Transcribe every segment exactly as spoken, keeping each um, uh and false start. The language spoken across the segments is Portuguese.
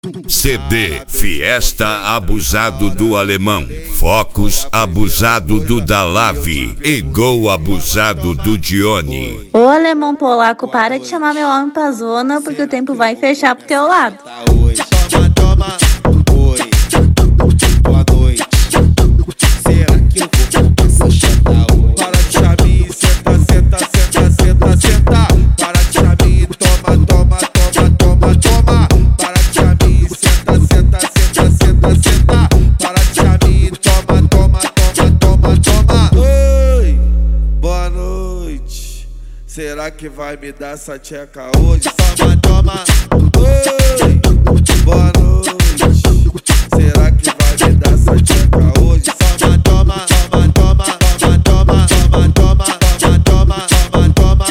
C D Fiesta abusado do Alemão, Focus abusado do Dalave e Gol abusado do Dione. Ô alemão polaco, para de chamar meu homem pra zona, porque o tempo vai fechar pro teu lado. Toma, toma, oi, boa noite. Será que eu vou começar a chantar hoje? Para de chamar, senta, senta, senta, senta, senta. Para de chamar, toma, toma, toma, toma, toma. Para de chamar, senta, senta, senta, senta, senta. Para de chamar, toma, toma, toma, toma, toma. Oi, boa noite. Será que vai me dar essa tcheca hoje? Toma, toma, oi, boa noite. Será que vai me dar essa tcheca hoje? Toma, toma, toma, toma, toma, toma, toma, toma, toma, toma, toma.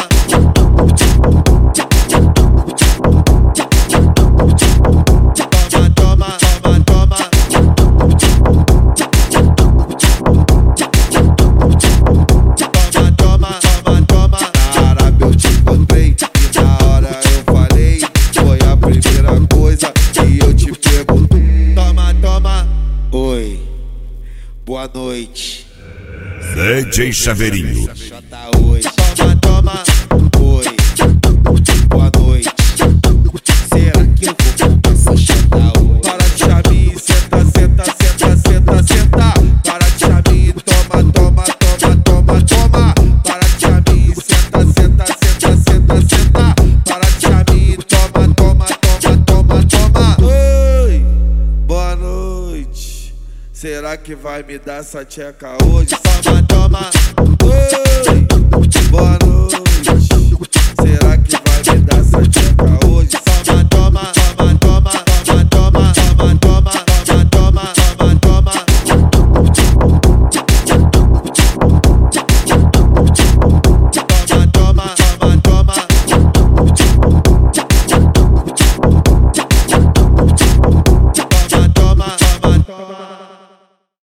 Toma, toma, toma, toma. Toma, toma, toma, toma. Na Arábia eu te encontrei e na hora eu falei. Foi a primeira coisa que eu te perguntei. Toma, toma, oi, boa noite. D J Chaveirinho. Chata hoje. Toma, toma, oi, boa noite. Será que eu vou começar a chantar hoje? Para de chamar, senta, senta, senta, senta, senta. Para de chamar, toma, toma, toma, toma, toma. Para de chamar, senta, senta, senta, senta, senta. Para de chamar, toma, toma, toma, toma, toma. Oi, boa noite. Será que vai me dar essa tcheca hoje? Toma, toma, oi, boa noite.